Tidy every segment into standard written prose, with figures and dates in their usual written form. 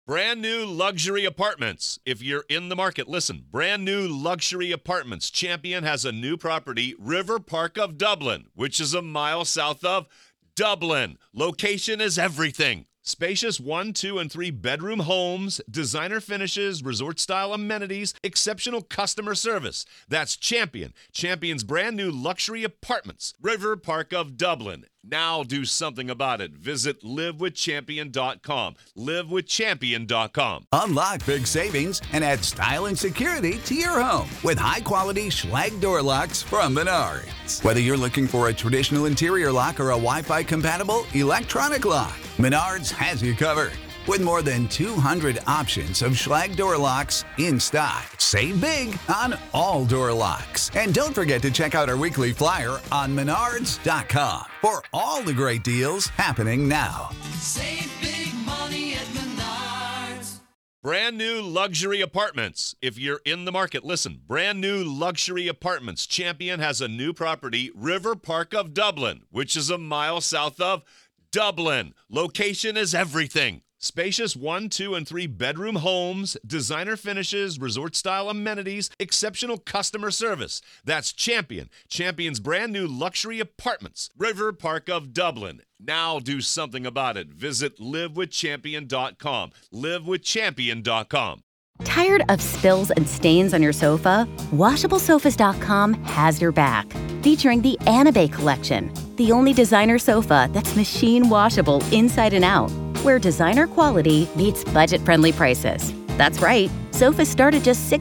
Brand new luxury apartments. If you're in the market, listen. Brand new luxury apartments. Champion has a new property, River Park of Dublin, which is a mile south of Dublin. Location is everything. Spacious 1, 2, and 3 bedroom homes, designer finishes, resort-style amenities, exceptional customer service. That's Champion. Champion's brand new luxury apartments, River Park of Dublin. Now do something about it. Visit livewithchampion.com. Livewithchampion.com. Unlock big savings and add style and security to your home with high-quality Schlage door locks from Menards. Whether you're looking for a traditional interior lock or a Wi-Fi compatible electronic lock, Menards has you covered. With more than 200 options of Schlage door locks in stock. Save big on all door locks. And don't forget to check out our weekly flyer on Menards.com for all the great deals happening now. Save big money at Menards. Brand new luxury apartments. If you're in the market, listen. Brand new luxury apartments. Champion has a new property, River Park of Dublin, which is a mile south of Dublin. Location is everything. Spacious 1, 2, and 3 bedroom homes, designer finishes, resort-style amenities, exceptional customer service. That's Champion. Champion's brand new luxury apartments, River Park of Dublin. Now do something about it. Visit livewithchampion.com. Livewithchampion.com. Tired of spills and stains on your sofa? WashableSofas.com has your back. Featuring the Anabay collection, the only designer sofa that's machine washable inside and out, where designer quality meets budget-friendly prices. That's right, sofas start at just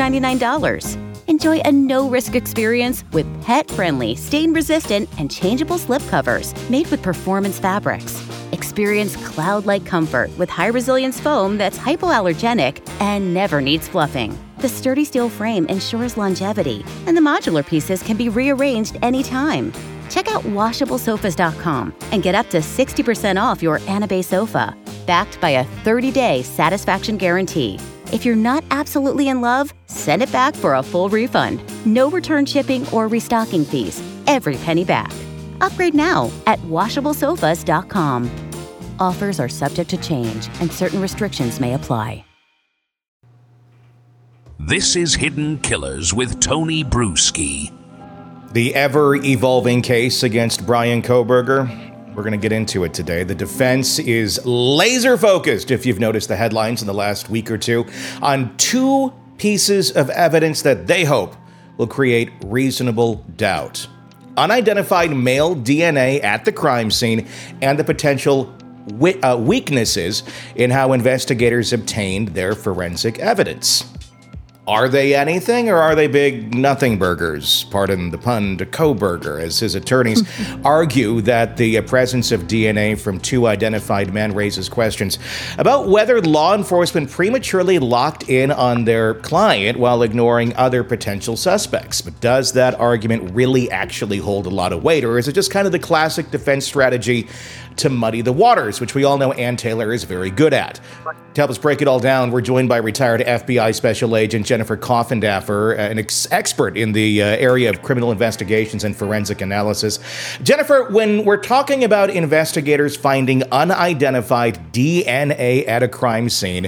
$699. Enjoy a no-risk experience with pet-friendly, stain-resistant, and changeable slip covers made with performance fabrics. Experience cloud-like comfort with high-resilience foam that's hypoallergenic and never needs fluffing. The sturdy steel frame ensures longevity, and the modular pieces can be rearranged anytime. Check out WashableSofas.com and get up to 60% off your Anabay sofa, backed by a 30-day satisfaction guarantee. If you're not absolutely in love, send it back for a full refund. No return shipping or restocking fees. Every penny back. Upgrade now at WashableSofas.com. Offers are subject to change and certain restrictions may apply. This is Hidden Killers with Tony Bruschi. The ever-evolving case against Bryan Kohberger. We're going to get into it today. The defense is laser-focused, if you've noticed the headlines in the last week or two, on 2 pieces of evidence that they hope will create reasonable doubt. Unidentified male DNA at the crime scene and the potential weaknesses in how investigators obtained their forensic evidence. Are they anything, or are they big nothing burgers? Pardon the pun to Kohberger, as his attorneys argue that the presence of DNA from 2 identified men raises questions about whether law enforcement prematurely locked in on their client while ignoring other potential suspects. But does that argument really actually hold a lot of weight, or is it just kind of the classic defense strategy to muddy the waters, which we all know Ann Taylor is very good at? To help us break it all down, we're joined by retired FBI Special Agent Jennifer Coffindaffer, an expert in the area of criminal investigations and forensic analysis. Jennifer, when we're talking about investigators finding unidentified DNA at a crime scene,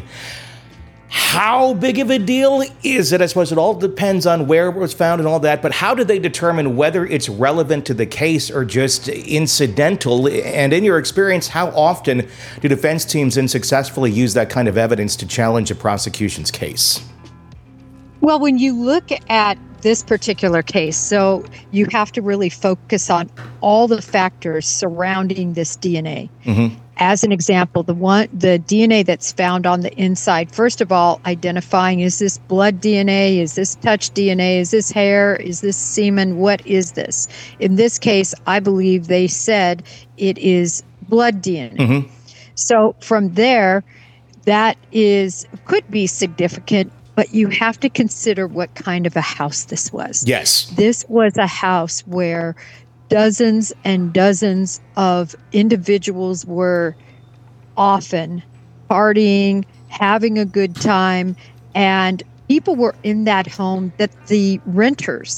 how big of a deal is it? I suppose it all depends on where it was found and all that, but how do they determine whether it's relevant to the case or just incidental? And in your experience, how often do defense teams unsuccessfully use that kind of evidence to challenge a prosecution's case? Well, when you look at this particular case, so you have to really focus on all the factors surrounding this DNA. Mm-hmm. As an example, the DNA that's found on the inside, first of all, identifying, is this blood DNA? Is this touch DNA? Is this hair? Is this semen? What is this? In this case, I believe they said it is blood DNA. Mm-hmm. So from there, that could be significant, but you have to consider what kind of a house this was. Yes. This was a house where dozens and dozens of individuals were often partying, having a good time, and people were in that home that the renters,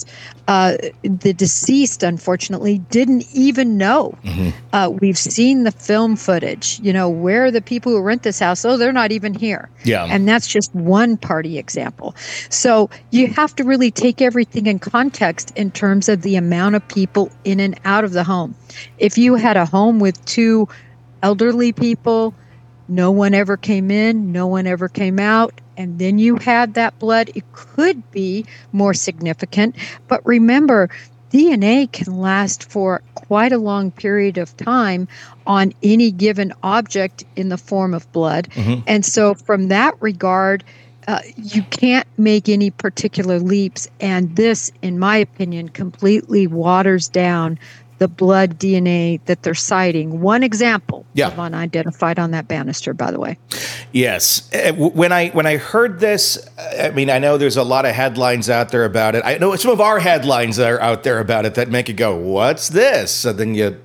the deceased, unfortunately, didn't even know. We've seen the film footage, where are the people who rent this house? Oh, they're not even here. Yeah. And that's just one party example. So you have to really take everything in context in terms of the amount of people in and out of the home. If you had a home with 2 elderly people, no one ever came in, no one ever came out, and then you had that blood, it could be more significant. But remember, DNA can last for quite a long period of time on any given object in the form of blood. And so from that regard, you can't make any particular leaps. And this, in my opinion, completely waters down the blood DNA that they're citing. One example of unidentified on that banister, by the way. Yes. When I heard this, I mean, I know there's a lot of headlines out there about it. I know some of our headlines that are out there about it that make you go, what's this? So then you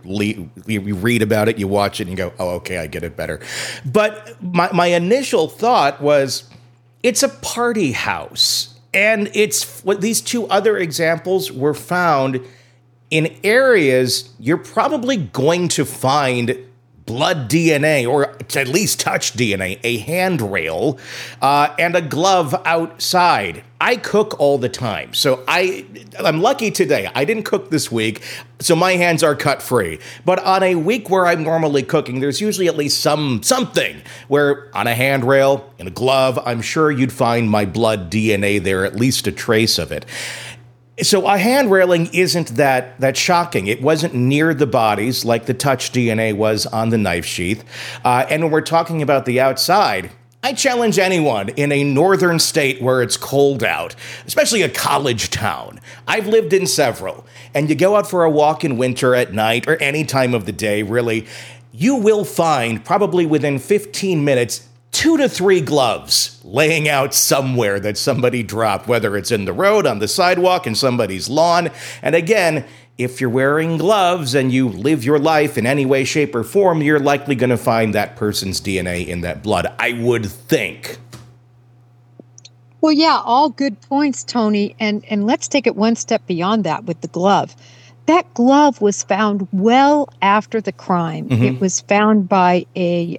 read about it, you watch it, and you go, oh, okay, I get it better. But my initial thought was, it's a party house. And it's what these 2 other examples were found in areas you're probably going to find blood DNA, or at least touch DNA, a handrail, and a glove outside. I cook all the time, so I'm lucky today. I didn't cook this week, so my hands are cut free. But on a week where I'm normally cooking, there's usually at least something where on a handrail, in a glove, I'm sure you'd find my blood DNA there, at least a trace of it. So a hand railing isn't that shocking. It wasn't near the bodies like the touch DNA was on the knife sheath. And when we're talking about the outside, I challenge anyone in a northern state where it's cold out, especially a college town. I've lived in several. And you go out for a walk in winter at night or any time of the day, really, you will find probably within 15 minutes 2 to 3 gloves laying out somewhere that somebody dropped, whether it's in the road, on the sidewalk, in somebody's lawn. And again, if you're wearing gloves and you live your life in any way, shape, or form, you're likely going to find that person's DNA in that blood, I would think. Well, yeah, all good points, Tony. And let's take it one step beyond that with the glove. That glove was found well after the crime. It was found by a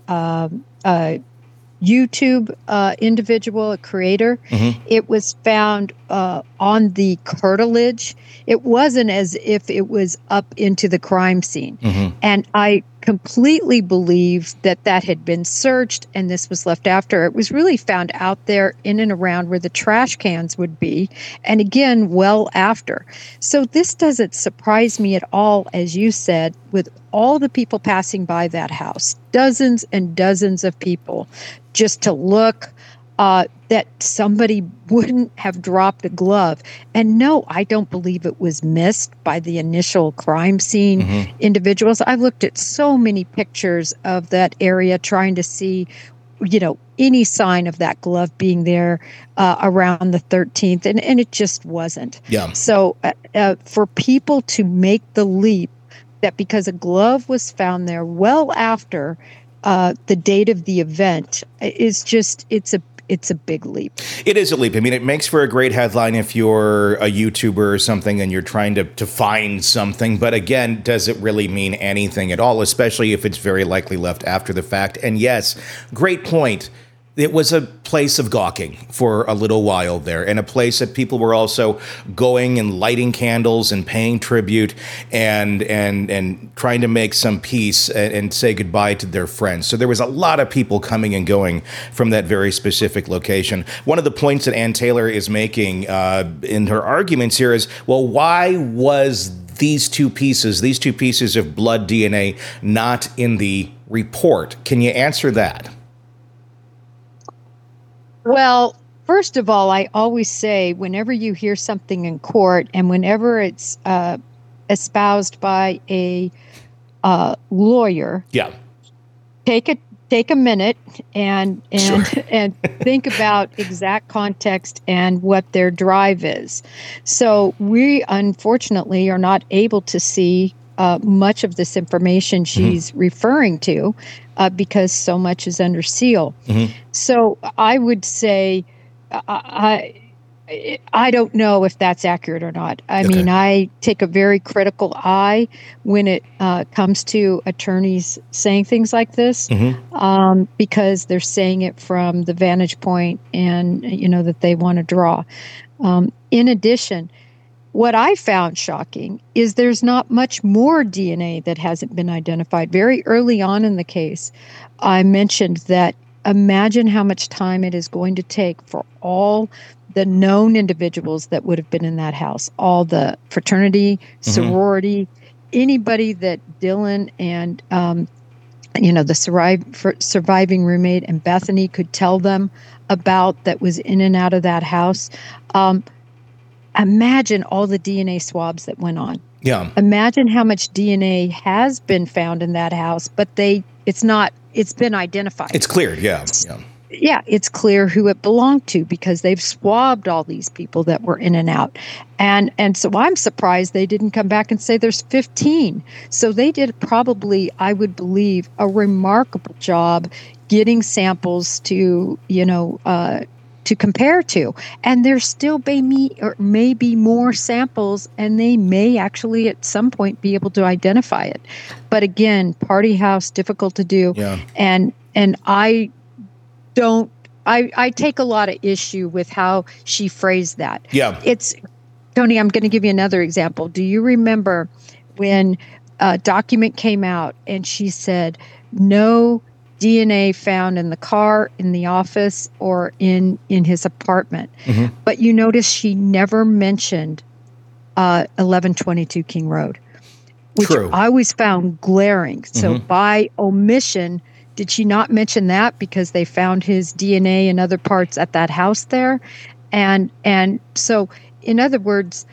YouTube individual, a creator. It was found on the curtilage. It wasn't as if it was up into the crime scene. And I completely believe that had been searched and this was left after. It was really found out there in and around where the trash cans would be. And again, well after. So this doesn't surprise me at all, as you said, with all the people passing by that house, dozens and dozens of people, just to look, that somebody wouldn't have dropped a glove. And no, I don't believe it was missed by the initial crime scene individuals. I've looked at so many pictures of that area trying to see, any sign of that glove being there around the 13th, and it just wasn't. Yeah. So for people to make the leap that because a glove was found there well after the date of the event is just, it's a big leap. It is a leap. I mean, it makes for a great headline if you're a YouTuber or something and you're trying to find something. But again, does it really mean anything at all, especially if it's very likely left after the fact? And yes, great point. It was a place of gawking for a little while there, and a place that people were also going and lighting candles and paying tribute and trying to make some peace and say goodbye to their friends. So there was a lot of people coming and going from that very specific location. One of the points that Ann Taylor is making in her arguments here is, well, why was these two pieces of blood DNA not in the report? Can you answer that? Well, first of all, I always say whenever you hear something in court and whenever it's espoused by a lawyer, take a minute and Sure. and think about exact context and what their drive is. So we unfortunately are not able to see much of this information she's referring to because so much is under seal. So I would say I don't know if that's accurate or not. I mean, I take a very critical eye when it comes to attorneys saying things like this, because they're saying it from the vantage point and, that they want to draw. In addition, what I found shocking is there's not much more DNA that hasn't been identified. Very early on in the case, I mentioned that imagine how much time it is going to take for all the known individuals that would have been in that house, all the fraternity, sorority, anybody that Dylan and, the surviving roommate and Bethany could tell them about that was in and out of that house. Imagine all the DNA swabs that went on. Yeah. Imagine how much DNA has been found in that house, but it's been identified. It's cleared, yeah. Yeah, it's clear who it belonged to because they've swabbed all these people that were in and out. And so I'm surprised they didn't come back and say there's 15. So they did probably, I would believe, a remarkable job getting samples to, to compare to. And there still may be more samples, and they may actually at some point be able to identify it. But again, party house, difficult to do. Yeah. And I take a lot of issue with how she phrased that. Yeah. Tony, I'm going to give you another example. Do you remember when a document came out and she said, no DNA found in the car, in the office, or in his apartment? But you notice she never mentioned 1122 King Road, which True. I always found glaring. So by omission, did she not mention that because they found his DNA in other parts at that house there? And so, in other words,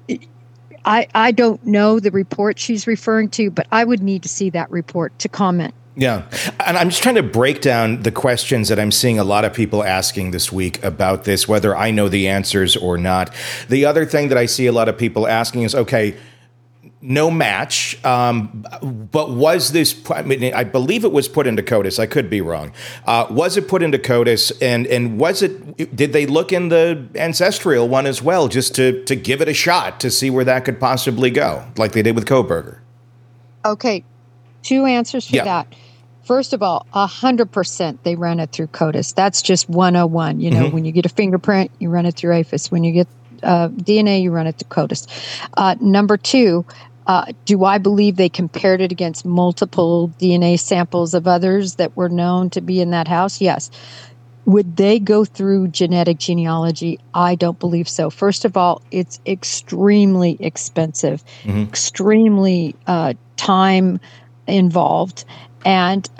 I don't know the report she's referring to, but I would need to see that report to comment. Yeah. And I'm just trying to break down the questions that I'm seeing a lot of people asking this week about this, whether I know the answers or not. The other thing that I see a lot of people asking is, okay, no match, but was this, I believe it was put into CODIS. I could be wrong. Was it put into CODIS, and did they look in the ancestral one as well, just to give it a shot to see where that could possibly go, like they did with Kohberger? Okay, two answers for that. First of all, 100% they ran it through CODIS. That's just 101. When you get a fingerprint, you run it through APHIS. When you get DNA, you run it through CODIS. Number two, do I believe they compared it against multiple DNA samples of others that were known to be in that house? Yes. Would they go through genetic genealogy? I don't believe so. First of all, it's extremely expensive, extremely time involved. And,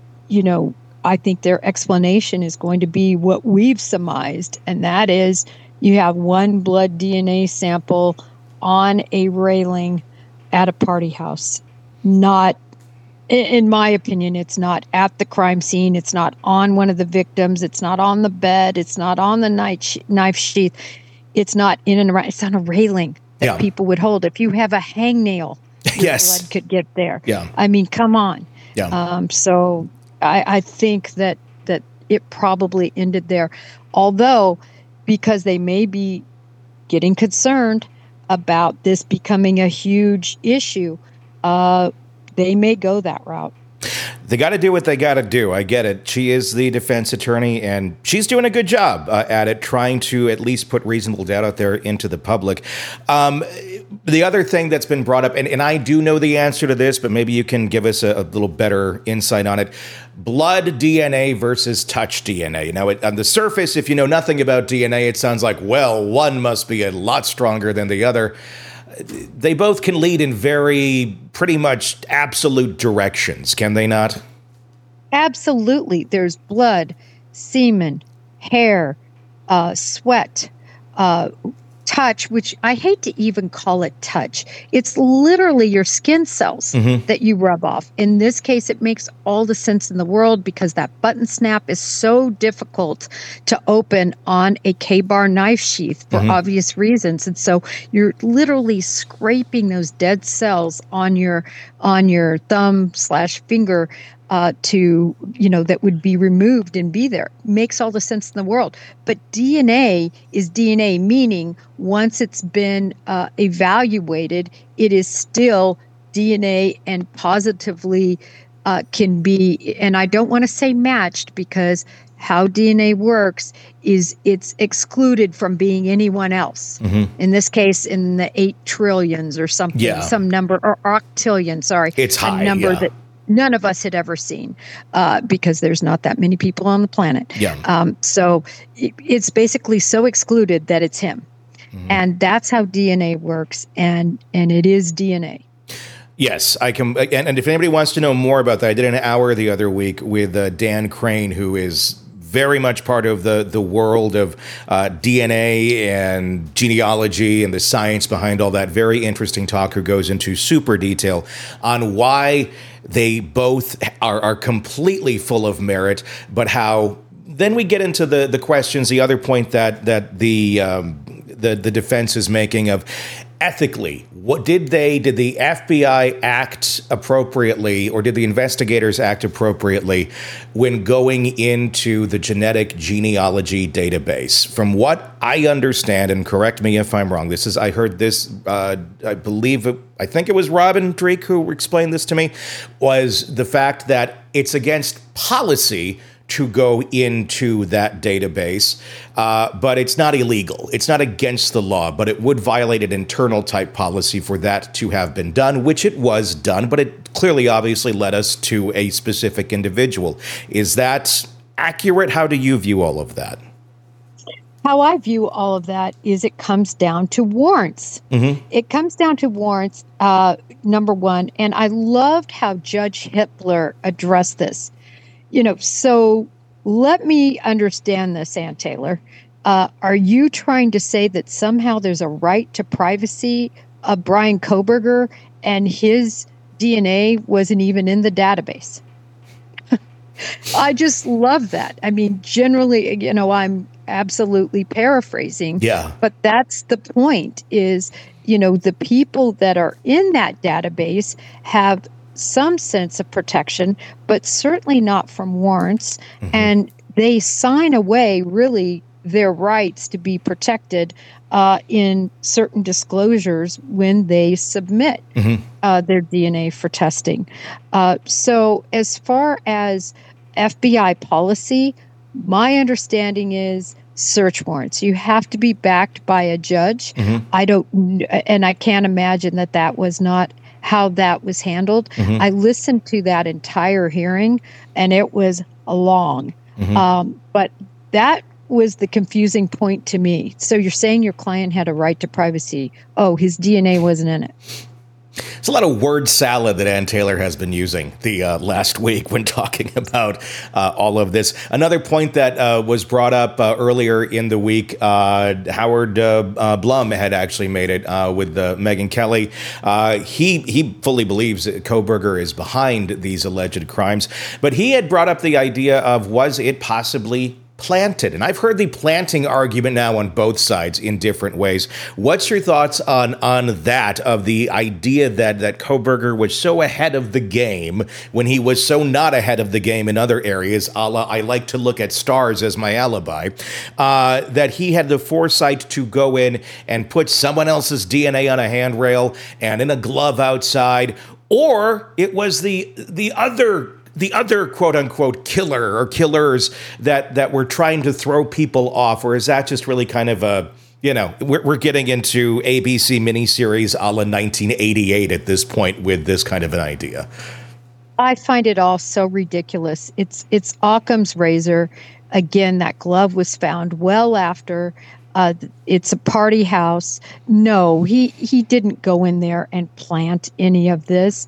I think their explanation is going to be what we've surmised, and that is you have one blood DNA sample on a railing at a party house. Not, in my opinion, it's not at the crime scene. It's not on one of the victims. It's not on the bed. It's not on the knife sheath. It's not in and around. It's on a railing that people would hold. If you have a hangnail, yes, blood could get there. Yeah. I mean, come on. Yeah. So I think that it probably ended there. Although, because they may be getting concerned about this becoming a huge issue, they may go that route. They got to do what they got to do. I get it. She is the defense attorney, and she's doing a good job at it, trying to at least put reasonable doubt out there into the public. The other thing that's been brought up, and I do know the answer to this, but maybe you can give us a little better insight on it. Blood DNA versus touch DNA. Now, on the surface, if you know nothing about DNA, it sounds like, well, one must be a lot stronger than the other. They both can lead in very pretty much absolute directions, can they not? Absolutely. There's blood, semen, hair, sweat, touch, which I hate to even call it touch. It's literally your skin cells that you rub off. In this case, it makes all the sense in the world because that button snap is so difficult to open on a K-bar knife sheath for obvious reasons. And so you're literally scraping those dead cells on your thumb/finger. that would be removed and be there. Makes all the sense in the world. But DNA is DNA, meaning once it's been evaluated, it is still DNA and positively can be, and I don't want to say matched, because how DNA works is it's excluded from being anyone else. In this case, in the 8 trillions or something, some number, or octillion, sorry. It's high, a number that none of us had ever seen, because there's not that many people on the planet. So it's basically so excluded that it's him. And that's how DNA works, and it is DNA. Yes, I can. And if anybody wants to know more about that, I did an hour the other week with Dan Crane, who is very much part of the world of DNA and genealogy and the science behind all that. Very interesting talk, who goes into super detail on why they both are completely full of merit, but how then we get into the questions, the other point that the defense is making of ethically, did the FBI act appropriately, or did the investigators act appropriately when going into the genetic genealogy database? From what I understand, and correct me if I'm wrong, I heard this, I think it was Robin Dreek who explained this to me, was the fact that it's against policy to go into that database, but it's not illegal. It's not against the law, but it would violate an internal type policy for that to have been done, which it was done, but it clearly obviously led us to a specific individual. Is that accurate? How do you view all of that? How I view all of that is it comes down to warrants. It comes down to warrants, number one, and I loved how Judge Hitler addressed this. So let me understand this, Ann Taylor. Are you trying to say that somehow there's a right to privacy of Bryan Kohberger and his DNA wasn't even in the database? I just love that. I mean, generally, I'm absolutely paraphrasing. But that's the point is, the people that are in that database have some sense of protection, but certainly not from warrants. And they sign away really their rights to be protected in certain disclosures when they submit their DNA for testing. So as far as FBI policy, my understanding is search warrants. You have to be backed by a judge. I can't imagine that was not how that was handled. I listened to that entire hearing, and it was long. But that was the confusing point to me. So you're saying your client had a right to privacy. Oh, his DNA wasn't in it. It's a lot of word salad that Ann Taylor has been using the last week when talking about all of this. Another point that was brought up earlier in the week, Howard Blum had actually made it with Megyn Kelly. He fully believes that Kohberger is behind these alleged crimes, but he had brought up the idea of, was it possibly planted? And I've heard the planting argument now on both sides in different ways. What's your thoughts on that, of the idea that Kohberger was so ahead of the game when he was so not ahead of the game in other areas, a la I like to look at stars as my alibi, that he had the foresight to go in and put someone else's DNA on a handrail and in a glove outside, or it was the other quote unquote killer or killers that were trying to throw people off? Or is that just really kind of we're getting into ABC miniseries a la 1988 at this point with this kind of an idea? I find it all so ridiculous. It's Occam's razor. Again, that glove was found well after. It's a party house. No, he didn't go in there and plant any of this.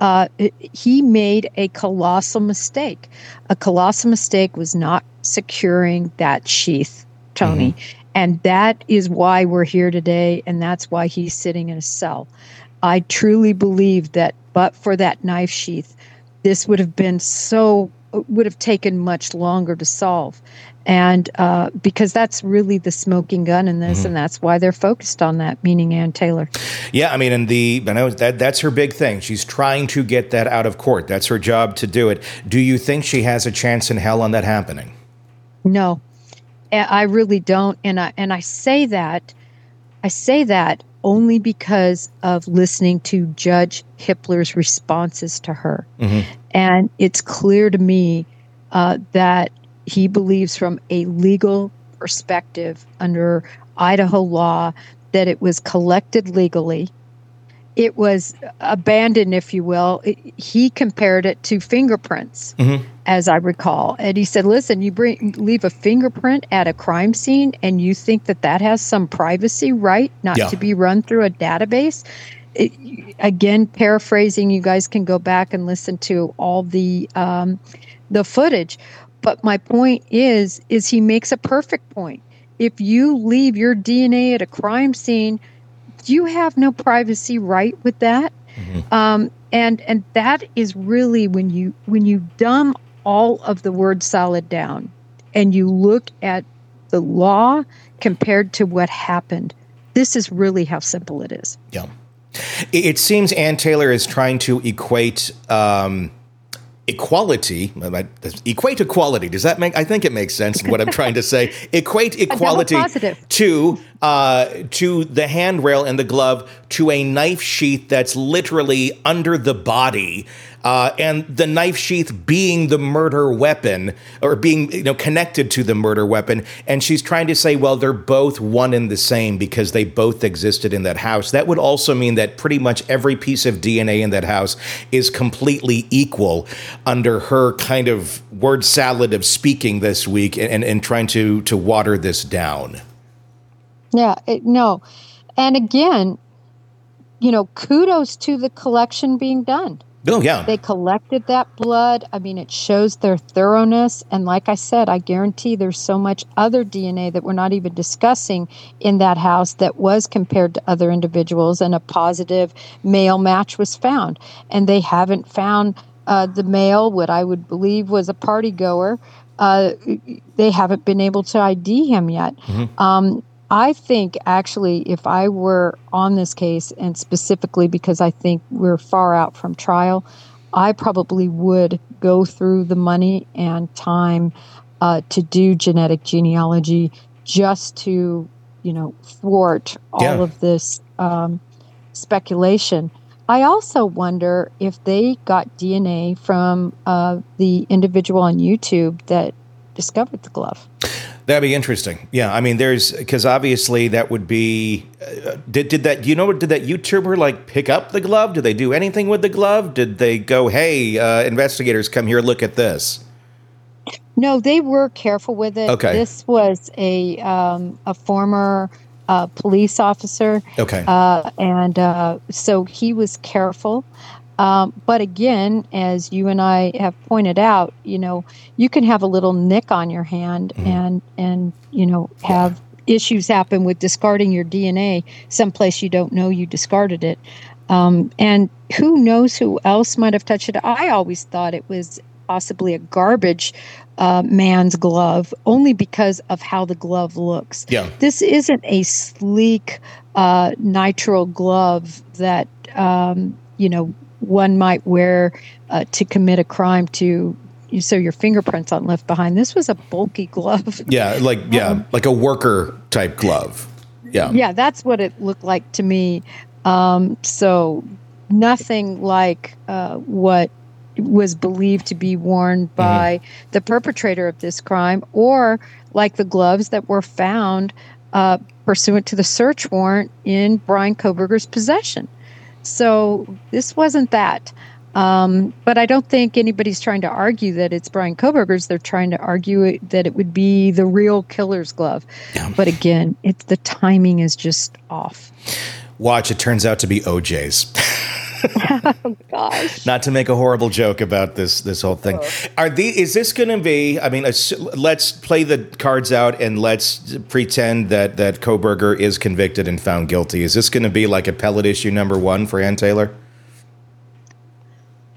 He made a colossal mistake. A colossal mistake was not securing that sheath, Tony. And that is why we're here today, and that's why he's sitting in a cell. I truly believe that but for that knife sheath, this would have taken much longer to solve. And because that's really the smoking gun in this, and that's why they're focused on that, meaning Ann Taylor. Yeah, I mean, I know that's her big thing. She's trying to get that out of court. That's her job to do it. Do you think she has a chance in hell on that happening? No, I really don't. And I say that only because of listening to Judge Hippler's responses to her. And it's clear to me that he believes from a legal perspective under Idaho law that it was collected legally. It was abandoned, if you will. He compared it to fingerprints, as I recall. And he said, listen, you leave a fingerprint at a crime scene and you think that has some privacy right not to be run through a database? Again, paraphrasing, you guys can go back and listen to all the footage. But my point is he makes a perfect point. If you leave your DNA at a crime scene, you have no privacy right with that. And that is really when you dumb all of the word salad down and you look at the law compared to what happened, this is really how simple it is. Yeah. It seems Ann Taylor is trying to equate equality. Equate equality. Does that make? I think it makes sense. What I'm trying to say. Equate equality to the handrail and the glove to a knife sheath that's literally under the body, and the knife sheath being the murder weapon or being connected to the murder weapon. And she's trying to say, well, they're both one and the same because they both existed in that house. That would also mean that pretty much every piece of DNA in that house is completely equal under her kind of word salad of speaking this week and trying to water this down. Yeah, no. And again, kudos to the collection being done. Oh, yeah. They collected that blood. I mean, it shows their thoroughness. And like I said, I guarantee there's so much other DNA that we're not even discussing in that house that was compared to other individuals, and a positive male match was found. And they haven't found the male, what I would believe was a party goer. They haven't been able to ID him yet. I think, actually, if I were on this case, and specifically because I think we're far out from trial, I probably would go through the money and time to do genetic genealogy just to, thwart all of this speculation. I also wonder if they got DNA from the individual on YouTube that discovered the glove. That'd be interesting. Yeah, I mean, because obviously that would be. Did that YouTuber pick up the glove? Did they do anything with the glove? Did they go, hey, investigators, come here, look at this? No, they were careful with it. Okay. This was a former police officer. Okay. And so he was careful. But again, as you and I have pointed out, you can have a little nick on your hand and have issues happen with discarding your DNA someplace you don't know you discarded it. And who knows who else might have touched it. I always thought it was possibly a garbage man's glove, only because of how the glove looks. Yeah. This isn't a sleek nitrile glove that, one might wear to commit a crime so your fingerprints aren't left behind. This was a bulky glove. Yeah, like a worker type glove. Yeah. Yeah, that's what it looked like to me. So nothing like what was believed to be worn by the perpetrator of this crime, or like the gloves that were found pursuant to the search warrant in Brian Kohberger's possession. So this wasn't that. But I don't think anybody's trying to argue that it's Brian Kohberger's. They're trying to argue that it would be the real killer's glove. Yeah. But again, the timing is just off. Watch, it turns out to be OJ's. Oh, gosh. Not to make a horrible joke about this whole thing. Is this going to be, let's play the cards out and let's pretend that Kohberger is convicted and found guilty. Is this going to be like appellate issue number 1 for Ann Taylor?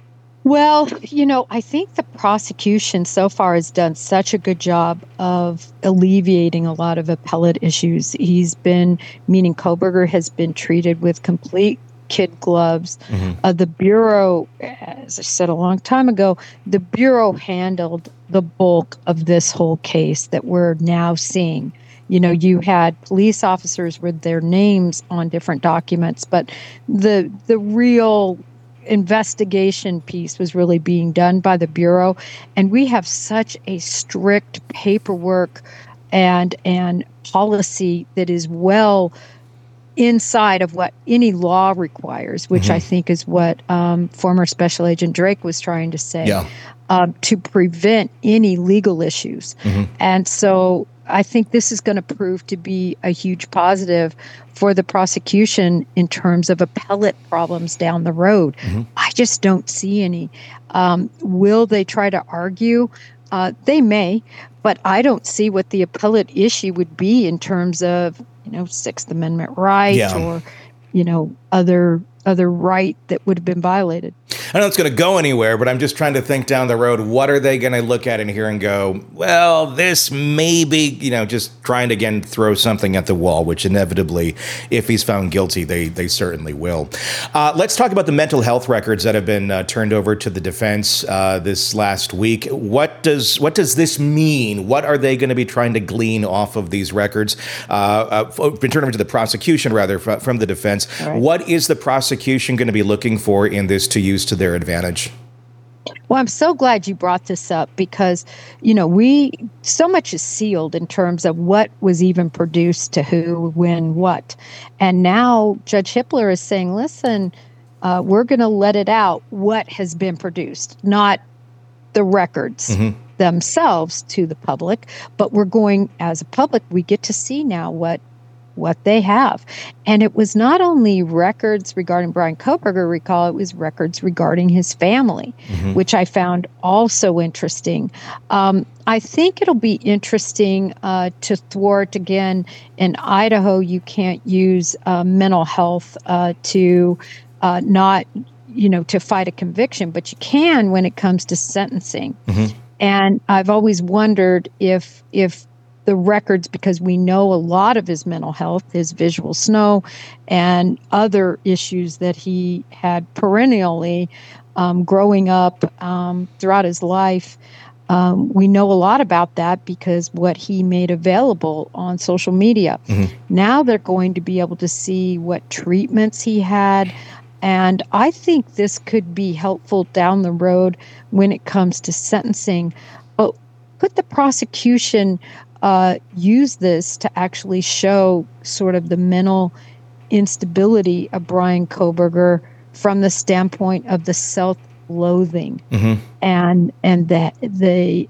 Well, I think the prosecution so far has done such a good job of alleviating a lot of appellate issues. Meaning Kohberger has been treated with complete kid gloves. The Bureau, as I said a long time ago, the Bureau handled the bulk of this whole case that we're now seeing. You had police officers with their names on different documents, but the real investigation piece was really being done by the Bureau. And we have such a strict paperwork and policy that is well inside of what any law requires, which I think is what former Special Agent Drake was trying to say, to prevent any legal issues. And so I think this is going to prove to be a huge positive for the prosecution in terms of appellate problems down the road. I just don't see any. Will they try to argue? They may, but I don't see what the appellate issue would be in terms of, Sixth Amendment right or, other right that would have been violated. I don't know it's going to go anywhere, but I'm just trying to think down the road. What are they going to look at in here and go, well, this may be, just trying to, again, throw something at the wall, which inevitably, if he's found guilty, they certainly will. Let's talk about the mental health records that have been turned over to the defense this last week. What does this mean? What are they going to be trying to glean off of these records? Been turned over to the prosecution, rather, from the defense. Right. What is the prosecution going to be looking for in this to use to their advantage? Well, I'm so glad you brought this up because, so much is sealed in terms of what was even produced to who, when, what. And now Judge Hippler is saying, listen, we're going to let it out what has been produced, not the records themselves to the public, but we're going, as a public, we get to see now what they have. And it was not only records regarding Bryan Kohberger, recall, it was records regarding his family, which I found also interesting. I think it'll be interesting to thwart, again, in Idaho, you can't use mental health to not, to fight a conviction, but you can when it comes to sentencing. And I've always wondered if the records, because we know a lot of his mental health, his visual snow, and other issues that he had perennially growing up throughout his life. We know a lot about that because what he made available on social media. Now they're going to be able to see what treatments he had. And I think this could be helpful down the road when it comes to sentencing. But could the prosecution use this to actually show sort of the mental instability of Bryan Kohberger from the standpoint of the self-loathing and that the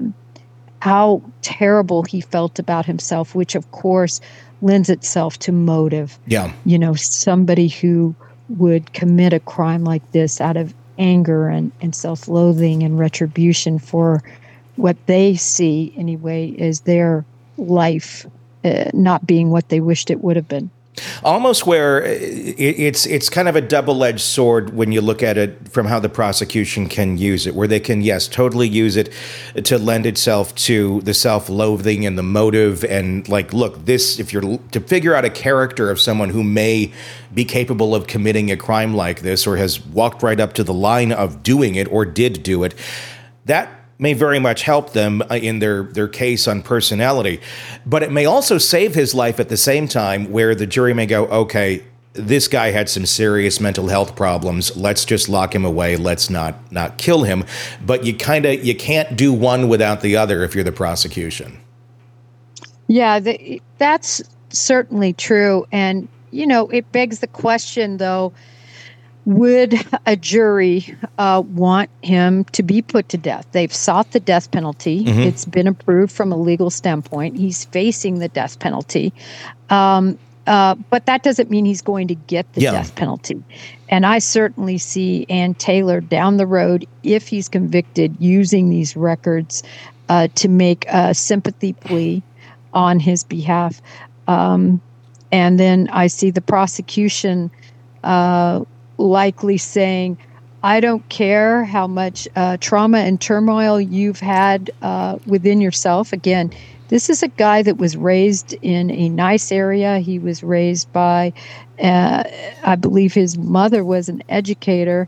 how terrible he felt about himself, which of course lends itself to motive. Somebody who would commit a crime like this out of anger and self-loathing and retribution for what they see, anyway, is their life not being what they wished it would have been. Almost where it's kind of a double-edged sword when you look at it from how the prosecution can use it, where they can, yes, totally use it to lend itself to the self-loathing and the motive. And like, look, this, if you're to figure out a character of someone who may be capable of committing a crime like this or has walked right up to the line of doing it or did do it, that may very much help them in their case on personality. But it may also save his life at the same time, where the jury may go, okay, this guy had some serious mental health problems. Let's just lock him away. Let's not kill him. But you can't do one without the other if you're the prosecution. Yeah, that's certainly true. And, it begs the question, though, would a jury want him to be put to death? They've sought the death penalty. It's been approved from a legal standpoint. He's facing the death penalty. But that doesn't mean he's going to get the death penalty. And I certainly see Ann Taylor down the road, if he's convicted, using these records to make a sympathy plea on his behalf. And then I see the prosecution likely saying, I don't care how much trauma and turmoil you've had within yourself. Again, this is a guy that was raised in a nice area. He was raised by, I believe his mother was an educator.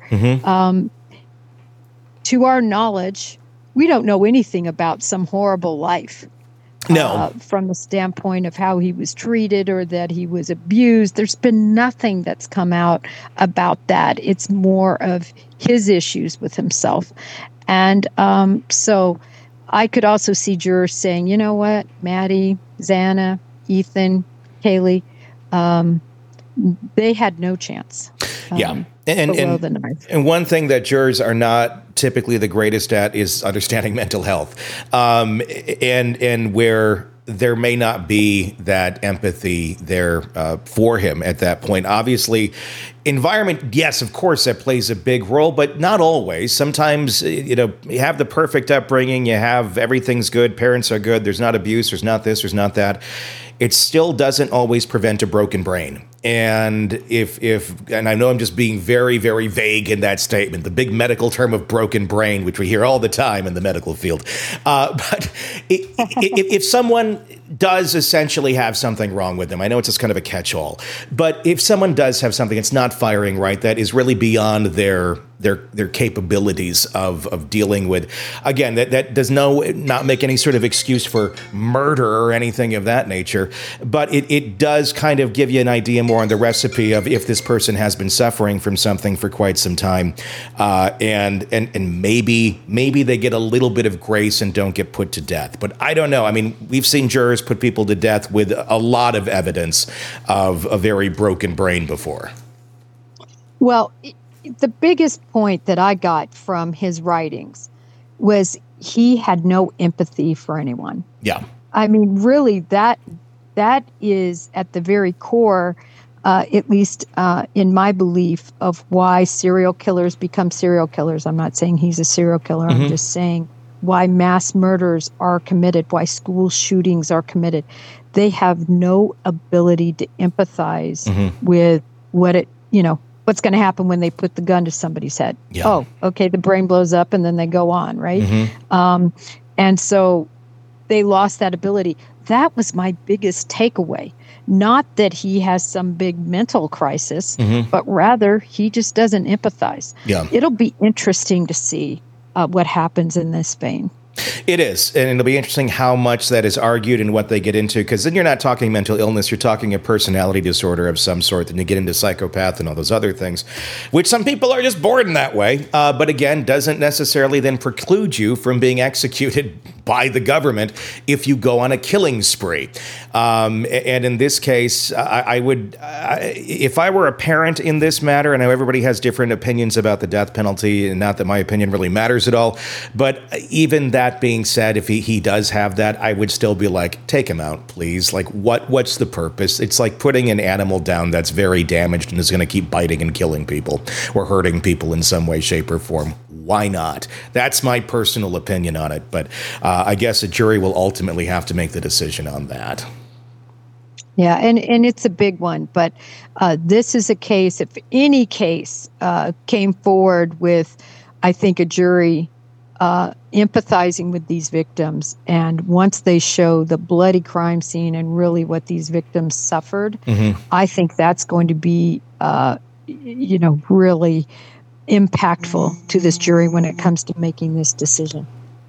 To our knowledge, we don't know anything about some horrible life. No. From the standpoint of how he was treated or that he was abused. There's been nothing that's come out about that. It's more of his issues with himself. And so I could also see jurors saying, you know what, Maddie, Xana, Ethan, Kaylee, they had no chance. Yeah. And one thing that jurors are not typically the greatest at is understanding mental health. And where there may not be that empathy there for him at that point. Obviously, environment, yes, of course, that plays a big role, but not always. Sometimes, you have the perfect upbringing, you have everything's good, parents are good, there's not abuse, there's not this, there's not that. It still doesn't always prevent a broken brain. And and I know I'm just being very, very vague in that statement, the big medical term of broken brain, which we hear all the time in the medical field. But if someone does essentially have something wrong with them, I know it's just kind of a catch-all, but if someone does have something, it's not firing right, that is really beyond their capabilities of dealing with. Again, that does not make any sort of excuse for murder or anything of that nature, but it does kind of give you an idea more on the recipe of if this person has been suffering from something for quite some time, and maybe they get a little bit of grace and don't get put to death. But I don't know. I mean, we've seen jurors put people to death with a lot of evidence of a very broken brain before. Well, the biggest point that I got from his writings was he had no empathy for anyone. Yeah. I mean, really, that is at the very core, at least in my belief, of why serial killers become serial killers. I'm not saying he's a serial killer. I'm just saying why mass murders are committed, why school shootings are committed. They have no ability to empathize with what's going to happen when they put the gun to somebody's head. Yeah. Oh, okay, the brain blows up and then they go on, right? And so they lost that ability. That was my biggest takeaway. Not that he has some big mental crisis, but rather he just doesn't empathize. Yeah. It'll be interesting to see what happens in this vein. It is, and it'll be interesting how much that is argued and what they get into, because then you're not talking mental illness, you're talking a personality disorder of some sort, and you get into psychopath and all those other things, which some people are just born that way, but again, doesn't necessarily then preclude you from being executed by the government if you go on a killing spree. And in this case, I would, if I were a parent in this matter, and I know everybody has different opinions about the death penalty, and not that my opinion really matters at all, but even that being said, if he does have that, I would still be like, take him out, please. Like, what's the purpose? It's like putting an animal down that's very damaged and is going to keep biting and killing people or hurting people in some way, shape, or form. Why not? That's my personal opinion on it. But I guess a jury will ultimately have to make the decision on that. Yeah, and it's a big one. But this is a case, if any case came forward with, I think, a jury empathizing with these victims, and once they show the bloody crime scene and really what these victims suffered, I think that's going to be, really impactful to this jury when it comes to making this decision.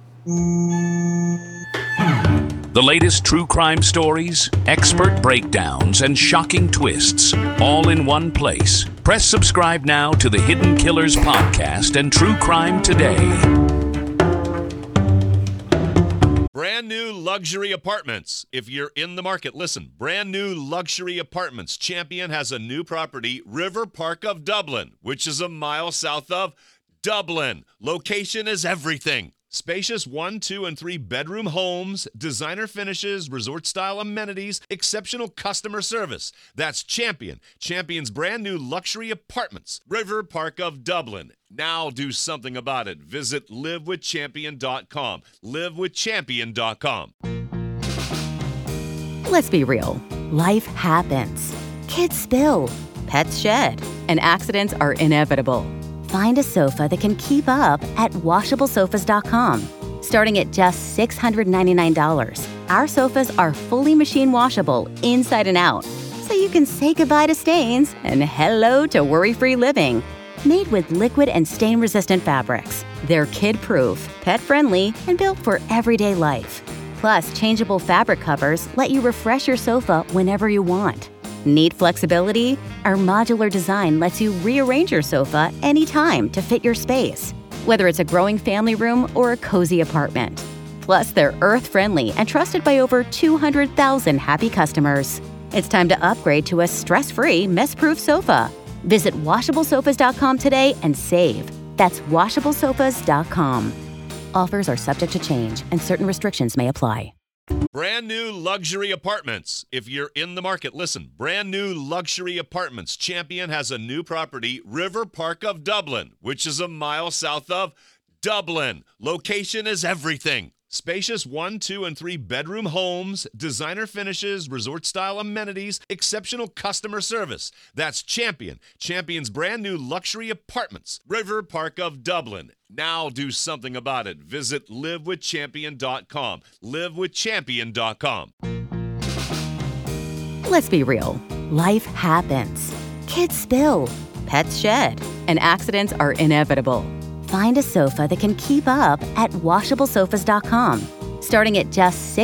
The latest true crime stories, expert breakdowns, and shocking twists, all in one place. Press subscribe now to the Hidden Killers podcast and True Crime Today. Brand new luxury apartments. If you're in the market, listen. Brand new luxury apartments. Champion has a new property, River Park of Dublin, which is a mile south of Dublin. Location is everything. Spacious 1, 2, and 3 bedroom homes, designer finishes, resort-style amenities, exceptional customer service. That's Champion. Champion's brand new luxury apartments, River Park of Dublin. Now do something about it. Visit livewithchampion.com. livewithchampion.com. Let's be real. Life happens. Kids spill. Pets shed. And accidents are inevitable. Find a sofa that can keep up at washablesofas.com. Starting at just $699, our sofas are fully machine washable inside and out, so you can say goodbye to stains and hello to worry-free living. Made with liquid and stain-resistant fabrics, they're kid-proof, pet-friendly, and built for everyday life. Plus, changeable fabric covers let you refresh your sofa whenever you want. Need flexibility? Our modular design lets you rearrange your sofa anytime to fit your space, whether it's a growing family room or a cozy apartment. Plus, they're earth-friendly and trusted by over 200,000 happy customers. It's time to upgrade to a stress-free, mess-proof sofa. Visit washablesofas.com today and save. That's washablesofas.com. Offers are subject to change and certain restrictions may apply. Brand new luxury apartments. If you're in the market, listen. Brand new luxury apartments. Champion has a new property, River Park of Dublin, which is a mile south of Dublin. Location is everything. Spacious 1, 2, and 3 bedroom homes, designer finishes, resort-style amenities, exceptional customer service. That's Champion. Champion's brand new luxury apartments, River Park of Dublin. Now do something about it. Visit livewithchampion.com. livewithchampion.com. Let's be real. Life happens. Kids spill. Pets shed. And accidents are inevitable. Find a sofa that can keep up at washablesofas.com. Starting at just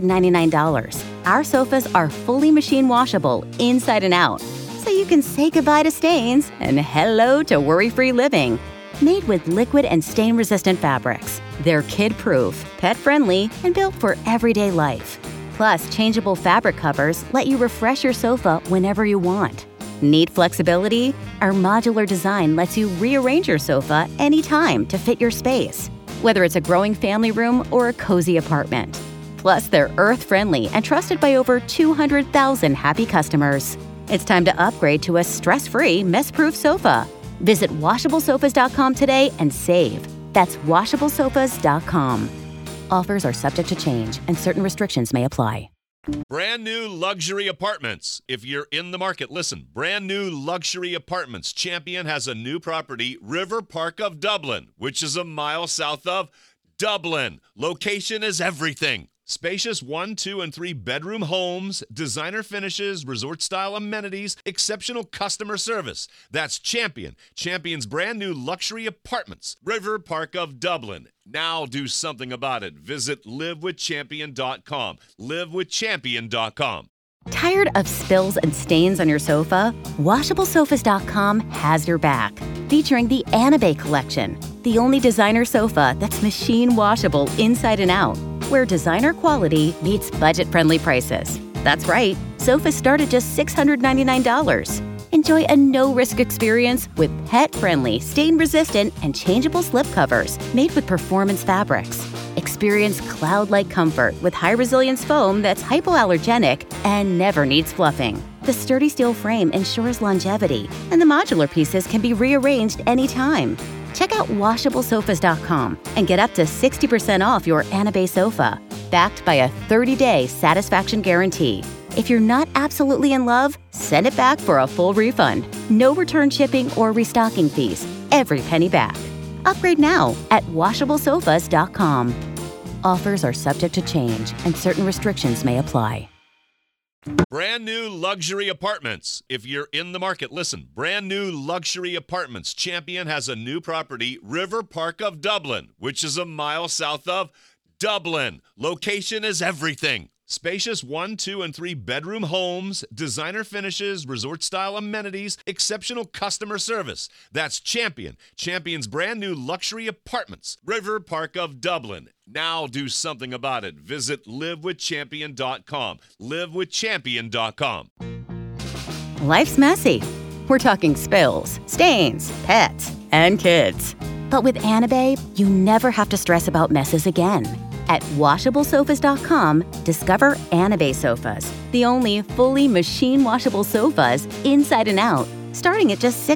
$699, our sofas are fully machine washable inside and out, so you can say goodbye to stains and hello to worry-free living. Made with liquid and stain-resistant fabrics, they're kid-proof, pet-friendly, and built for everyday life. Plus, changeable fabric covers let you refresh your sofa whenever you want. Need flexibility? Our modular design lets you rearrange your sofa anytime to fit your space, whether it's a growing family room or a cozy apartment. Plus, they're earth-friendly and trusted by over 200,000 happy customers. It's time to upgrade to a stress-free, mess-proof sofa. Visit washablesofas.com today and save. That's washablesofas.com. Offers are subject to change and certain restrictions may apply. Brand new luxury apartments. If you're in the market, listen. Brand new luxury apartments. Champion has a new property, River Park of Dublin, which is a mile south of Dublin. Location is everything. Spacious 1, 2, and 3 bedroom homes, designer finishes, resort-style amenities, exceptional customer service. That's Champion. Champion's brand new luxury apartments, River Park of Dublin. Now do something about it. Visit livewithchampion.com. livewithchampion.com. Tired of spills and stains on your sofa? WashableSofas.com has your back. Featuring the Anabay collection, the only designer sofa that's machine washable inside and out, where designer quality meets budget-friendly prices. That's right, sofas start at just $699. Enjoy a no-risk experience with pet-friendly, stain-resistant, and changeable slip covers made with performance fabrics. Experience cloud-like comfort with high-resilience foam that's hypoallergenic and never needs fluffing. The sturdy steel frame ensures longevity, and the modular pieces can be rearranged anytime. Check out washablesofas.com and get up to 60% off your Anabay sofa, backed by a 30-day satisfaction guarantee. If you're not absolutely in love, send it back for a full refund. No return shipping or restocking fees. Every penny back. Upgrade now at washablesofas.com. Offers are subject to change and certain restrictions may apply. Brand new luxury apartments. If you're in the market, listen. Brand new luxury apartments. Champion has a new property, River Park of Dublin, which is a mile south of Dublin. Location is everything. Spacious 1, 2, and 3 bedroom homes, designer finishes, resort-style amenities, exceptional customer service. That's Champion. Champion's brand new luxury apartments, River Park of Dublin. Now do something about it. Visit livewithchampion.com. livewithchampion.com. Life's messy. We're talking spills, stains, pets, and kids. But with Anabay, you never have to stress about messes again. At washablesofas.com, discover Anabay sofas, the only fully machine washable sofas inside and out, starting at just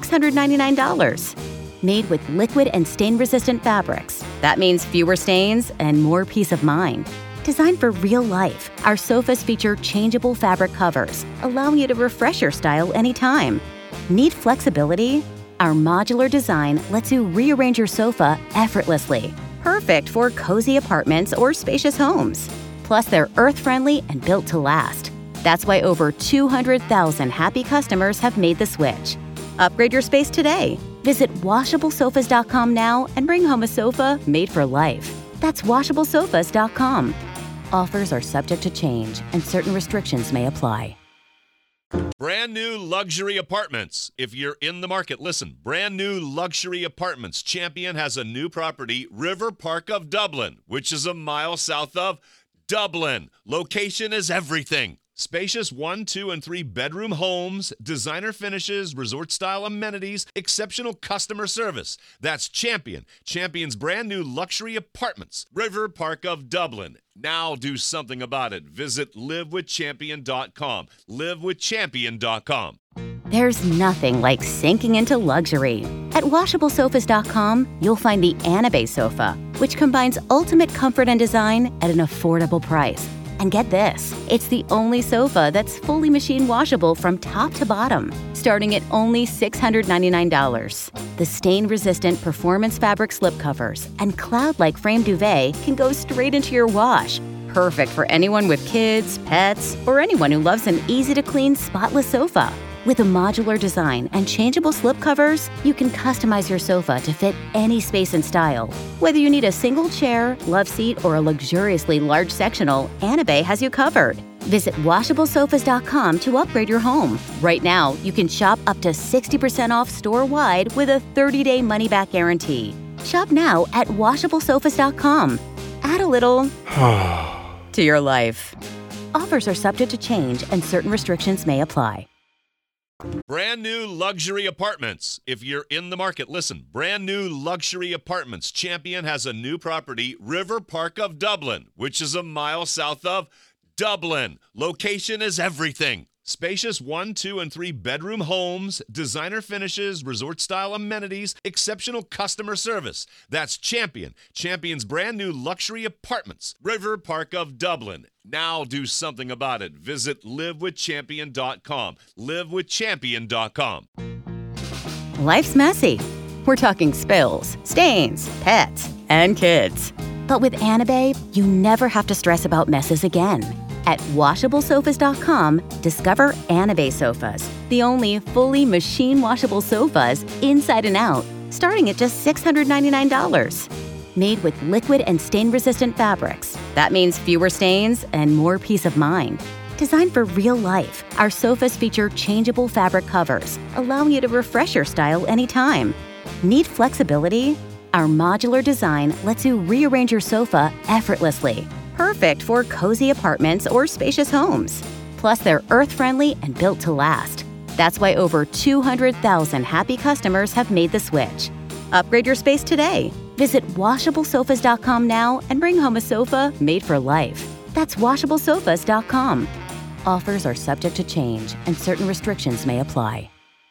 $699. Made with liquid and stain-resistant fabrics. That means fewer stains and more peace of mind. Designed for real life, our sofas feature changeable fabric covers, allowing you to refresh your style anytime. Need flexibility? Our modular design lets you rearrange your sofa effortlessly. Perfect for cozy apartments or spacious homes. Plus, they're earth-friendly and built to last. That's why over 200,000 happy customers have made the switch. Upgrade your space today. Visit WashableSofas.com now and bring home a sofa made for life. That's WashableSofas.com. Offers are subject to change and certain restrictions may apply. Brand new luxury apartments. If you're in the market, listen. Brand new luxury apartments. Champion has a new property, River Park of Dublin, which is a mile south of Dublin. Location is everything. Spacious 1, 2, and 3 bedroom homes, designer finishes, resort-style amenities, exceptional customer service. That's Champion. Champion's brand new luxury apartments, River Park of Dublin. Now do something about it. Visit livewithchampion.com. Livewithchampion.com. There's nothing like sinking into luxury. At WashableSofas.com, you'll find the Anabay sofa, which combines ultimate comfort and design at an affordable price. And get this, it's the only sofa that's fully machine washable from top to bottom, starting at only $699. The stain-resistant performance fabric slipcovers and cloud-like frame duvet can go straight into your wash. Perfect for anyone with kids, pets, or anyone who loves an easy-to-clean, spotless sofa. With a modular design and changeable slipcovers, you can customize your sofa to fit any space and style. Whether you need a single chair, love seat, or a luxuriously large sectional, Anabay has you covered. Visit WashableSofas.com to upgrade your home. Right now, you can shop up to 60% off store-wide with a 30-day money-back guarantee. Shop now at WashableSofas.com. Add a little to your life. Offers are subject to change and certain restrictions may apply. Brand new luxury apartments. If you're in the market, listen. Brand new luxury apartments. Champion has a new property, River Park of Dublin, which is a mile south of Dublin. Location is everything. Spacious 1, 2, and 3 bedroom homes, designer finishes, resort-style amenities, exceptional customer service. That's Champion. Champion's brand new luxury apartments, River Park of Dublin. Now do something about it. Visit livewithchampion.com. Livewithchampion.com. Life's messy. We're talking spills, stains, pets, and kids. But with Anabay, you never have to stress about messes again. At WashableSofas.com, discover Anabay sofas, the only fully machine washable sofas inside and out, starting at just $699. Made with liquid and stain-resistant fabrics. That means fewer stains and more peace of mind. Designed for real life, our sofas feature changeable fabric covers, allowing you to refresh your style anytime. Need flexibility? Our modular design lets you rearrange your sofa effortlessly. Perfect for cozy apartments or spacious homes. Plus, they're earth-friendly and built to last. That's why over 200,000 happy customers have made the switch. Upgrade your space today. Visit WashableSofas.com now and bring home a sofa made for life. That's WashableSofas.com. Offers are subject to change and certain restrictions may apply.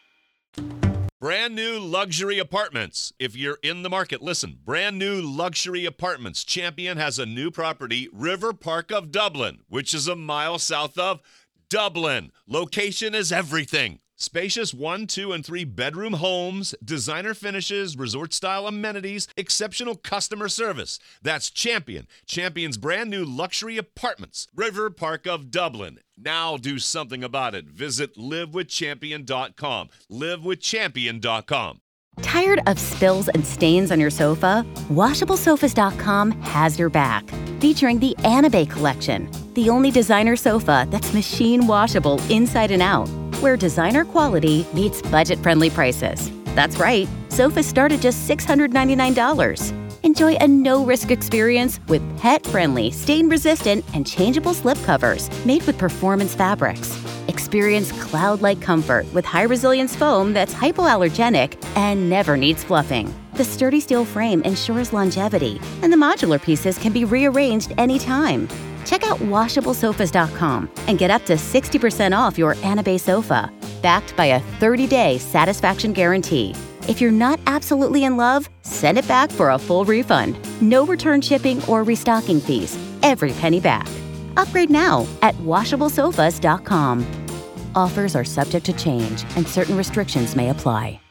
Brand new luxury apartments. If you're in the market, listen. Brand new luxury apartments. Champion has a new property, River Park of Dublin, which is a mile south of Dublin. Location is everything. Spacious 1, 2, and 3 bedroom homes, designer finishes, resort-style amenities, exceptional customer service. That's Champion. Champion's brand new luxury apartments, River Park of Dublin. Now do something about it. Visit livewithchampion.com. Livewithchampion.com. Tired of spills and stains on your sofa? WashableSofas.com has your back. Featuring the Anabay collection, the only designer sofa that's machine washable inside and out, where designer quality meets budget-friendly prices. That's right, sofas start at just $699. Enjoy a no-risk experience with pet-friendly, stain-resistant, and changeable slipcovers made with performance fabrics. Experience cloud-like comfort with high-resilience foam that's hypoallergenic and never needs fluffing. The sturdy steel frame ensures longevity, and the modular pieces can be rearranged anytime. Check out WashableSofas.com and get up to 60% off your Anabay sofa, backed by a 30-day satisfaction guarantee. If you're not absolutely in love, send it back for a full refund. No return shipping or restocking fees. Every penny back. Upgrade now at WashableSofas.com. Offers are subject to change and certain restrictions may apply.